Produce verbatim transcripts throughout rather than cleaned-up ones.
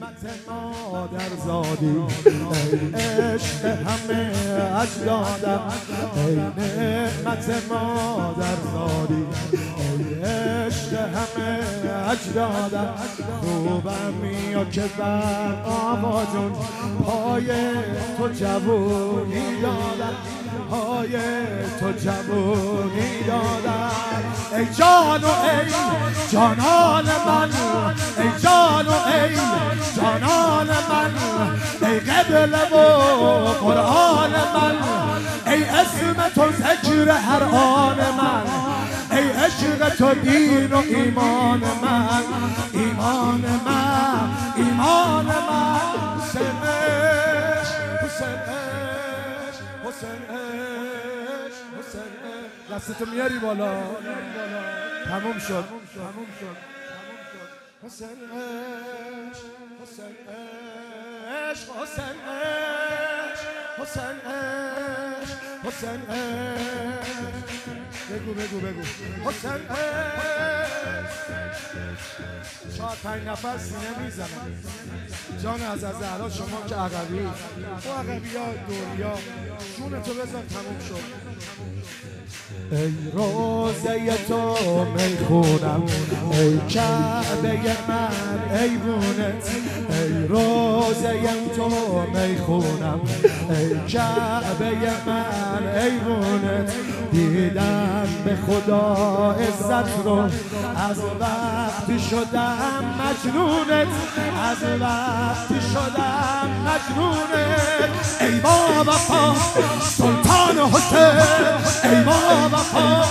نعمت مادرزادی، ای عشق همه اجدادم، ای نعمت مادرزادی، ای عشق همه اجدادم. خوبم یا که بر آقا جون پای تو جوونی دادم، پای تو جوونی دادم. ای جان و ای جانان من، ای جان و ای جانان من، ای قبله و قرآن من، ای اسم تو ذکر هر آن من، ای عشق تو دین و ایمان من، ایمان من، ایمان من. حسین عشق، حسین عشق، حسین عشق، حسین عشق. دستتو میاری بالا. تموم شد، تموم شد. حسین عشق، حسین عشق، حسین عشق، حسین عشق، حسین عشق. بگو بگو بگو. حسین عشق. چهار پنج نفر سینه میزنن. جان از از زهرا شما که عقبی، تو عقبی ها دوریا جون تو بزن. تموم شد. ای روزه تو میخونم، ای کعبه من ایوونت، ای روزه تو میخونم، ای کعبه من ایوونت. دیدم به خدا عزت رو از وقتی شدم مجنونت، از وقتی شدم مجنونت. ای با وفا سلطان حسین، ای با وفا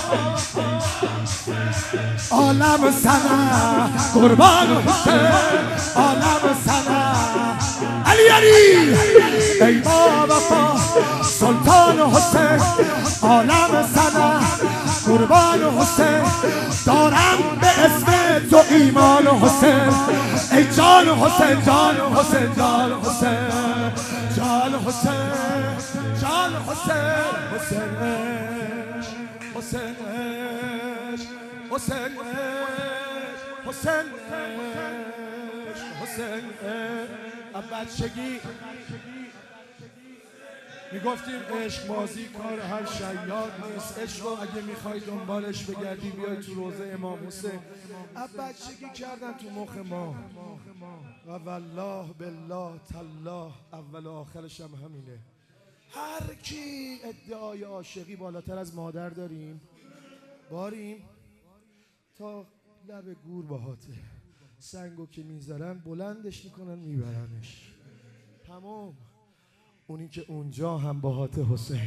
عالم سنه قربان حسین، عالم سنه علی علی. ای با وفا سلطان حسین، عالم سنه قربان حسین. دارم به اسم تو ایمان حسین، ای جان حسین، جان حسین، جان حسین، جان حسین، جان حسین. حسین عشق، حسین عشق، حسین عشق، حسین عشق، حسین عشق. از بچگی میگفتیم عشق بازی کار هر شیاد نیست. عشق رو اگه میخوای دنبالش بگردی بیای تو روضه امام حسین. از بچگی کردن تو مخ ما و والله بالله تالله اول و آخرش هم همینه. هر کی ادعای عاشقی بالاتر از مادر داریم باریم تا لب گور باهاته. سنگو که میذارن بلندش میکنن میبرنش. تمام. اونی که اونجا هم باهات حسین.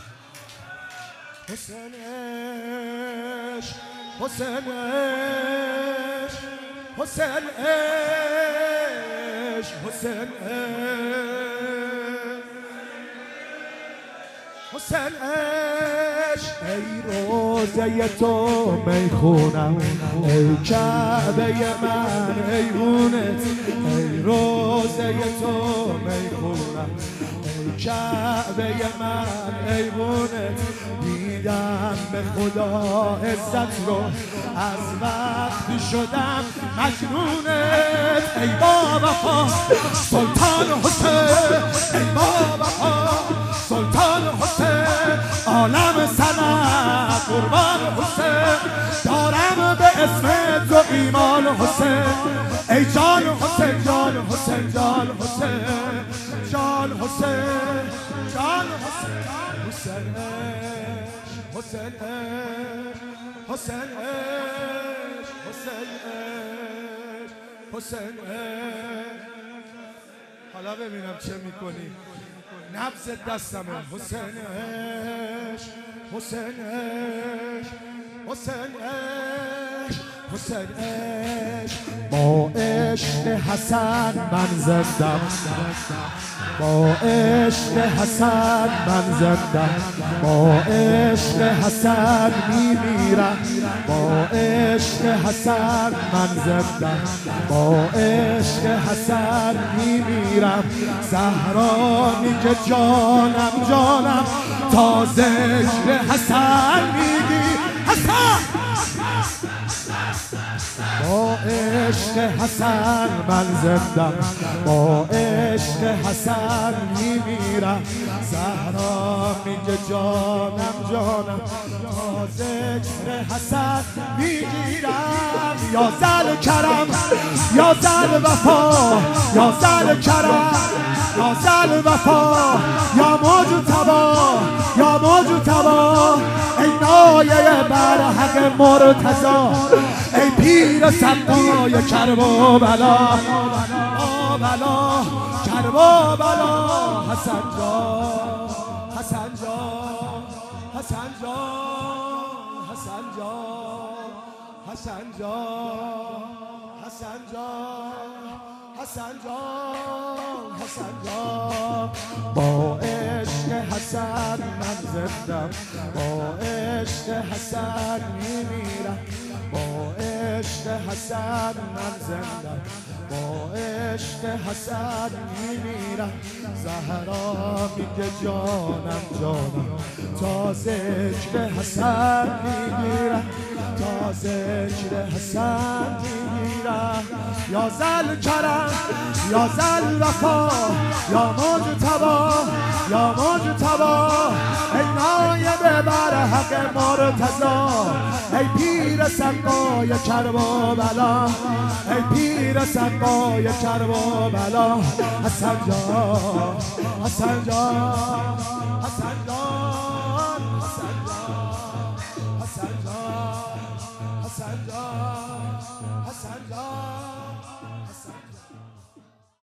حسین عشق، حسین عشق، حسین عشق، حسین عشق، حسین عشق. ای روزه تو میخونم، ای کعبه من ایوونت، ای روزه تو میخونم، ای کعبه من ایوونت. دیدم به خدا عزت رو از وقتی شدم مجنونت. ای با وفا سلطان حسین، ای با وفا سلطان حسین، عالم سنه قربان حسین. دارم به اسم تو ایمان حسین، ای جان حسین، جان حسین، جان حسین، جان حسین، جان حسین. حسین عشق، حسین عشق، حسین عشق، حسین عشق، حسین عشق. حالا ببینم چه میکنی. نبض دستمه. حسین عشق، حسین عشق، حسین عشق، حسین عشق. با عشق حسن من زندم، با عشق حسن من زندم، با عشق حسن میمیرم، با عشق حسن من زندم، با عشق حسن میمیرم. زهرانی که جانم جانم تا ذکر حسن میگی. حسن با عشق حسن من زندم، با عشق حسن میمیرم. زهرا میگه جانم جانم تا ذکر حسن میگیرم. یا زل کرم یا زل وفا، یا زل کرم یا زل وفا، یا مجتبی یا مجتبی، ای نایه بر حق مرتضی، ای پیر سقای کرب و بلا، بلا کرب و بلا. حسن جان حسن جان حسن جان حسن جان حسن جان حسن جان حسن جان حسن جان. با عشق حسن من زندم، با عشق حسن میمیرم، با عشق حسن من زندم، با عشق حسن میمیرم. زهرا میگه جانم جانم تا ذکر حسن میگیرم، تا ذکر حسن میگیرم. یا زل کرم یا زل وفا، یا مجتبی یا مجتبی، ای نایب بر حق مرتضی، ای پیر سقای کرب و بلا، ای پیر سقای کرب و بلا. حسن جان حسن جان حسن جان